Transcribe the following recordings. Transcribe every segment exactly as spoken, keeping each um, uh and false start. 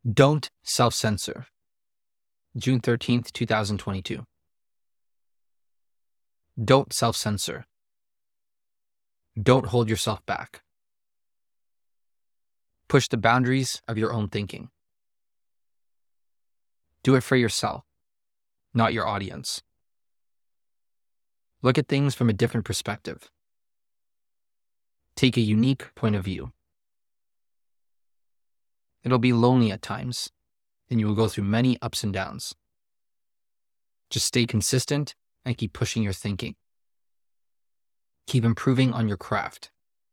Don't self-censor. June thirteenth, twenty twenty-two. Don't self-censor. Don't hold yourself back. Push the boundaries of your own thinking. Do it for yourself, not your audience. Look at things from a different perspective. Take a unique point of view. It'll be lonely at times, and you will go through many ups and downs. Just stay consistent and keep pushing your thinking. Keep improving on your craft.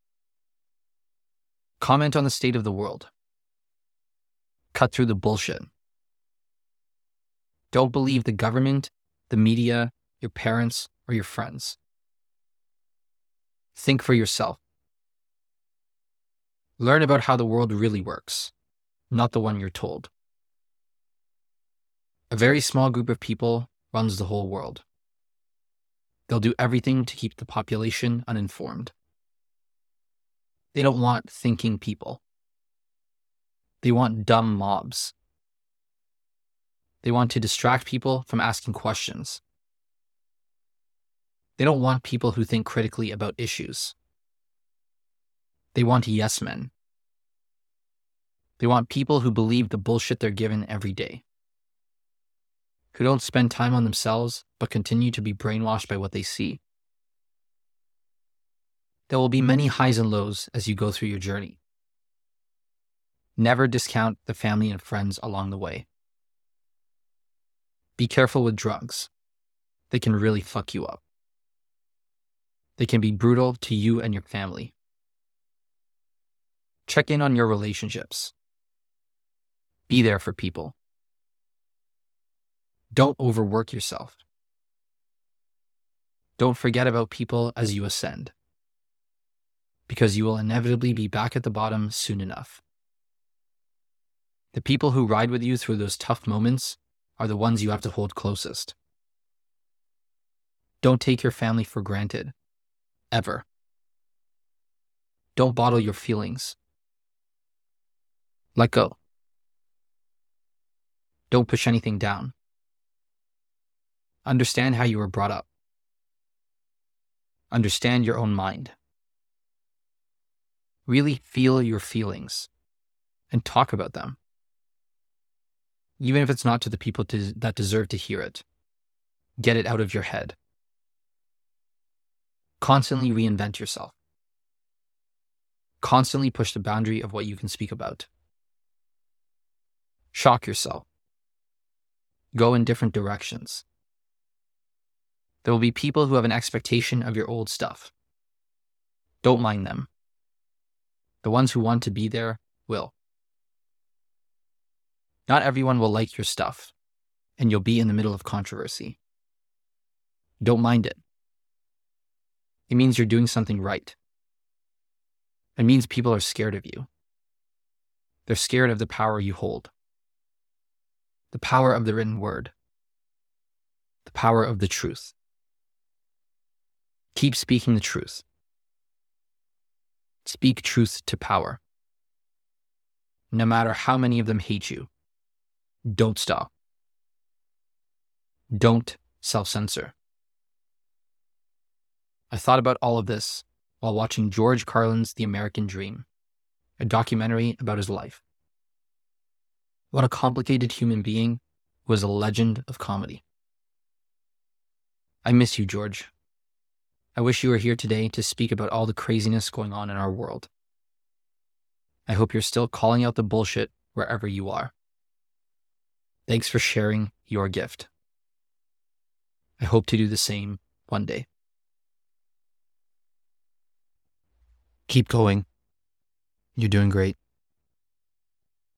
Comment on the state of the world. Cut through the bullshit. Don't believe the government, the media, your parents, or your friends. Think for yourself. Learn about how the world really works, not the one you're told. A very small group of people runs the whole world. They'll do everything to keep the population uninformed. They don't want thinking people. They want dumb mobs. They want to distract people from asking questions. They don't want people who think critically about issues. They want yes men. They want people who believe the bullshit they're given every day, who don't spend time on themselves but continue to be brainwashed by what they see. There will be many highs and lows as you go through your journey. Never discount the family and friends along the way. Be careful with drugs. They can really fuck you up. They can be brutal to you and your family. Check in on your relationships. Be there for people. Don't overwork yourself. Don't forget about people as you ascend, because you will inevitably be back at the bottom soon enough. The people who ride with you through those tough moments are the ones you have to hold closest. Don't take your family for granted, ever. Don't bottle your feelings. Let go. Don't push anything down. Understand how you were brought up. Understand your own mind. Really feel your feelings and talk about them. Even if it's not to the people to, that deserve to hear it. Get it out of your head. Constantly reinvent yourself. Constantly push the boundary of what you can speak about. Shock yourself. Go in different directions. There will be people who have an expectation of your old stuff. Don't mind them. The ones who want to be there will. Not everyone will like your stuff, and you'll be in the middle of controversy. Don't mind it. It means you're doing something right. It means people are scared of you. They're scared of the power you hold. The power of the written word. The power of the truth. Keep speaking the truth. Speak truth to power. No matter how many of them hate you, don't stop. Don't self-censor. I thought about all of this while watching George Carlin's The American Dream, a documentary about his life. What a complicated human being who was a legend of comedy. I miss you, George. I wish you were here today to speak about all the craziness going on in our world. I hope you're still calling out the bullshit wherever you are. Thanks for sharing your gift. I hope to do the same one day. Keep going. You're doing great.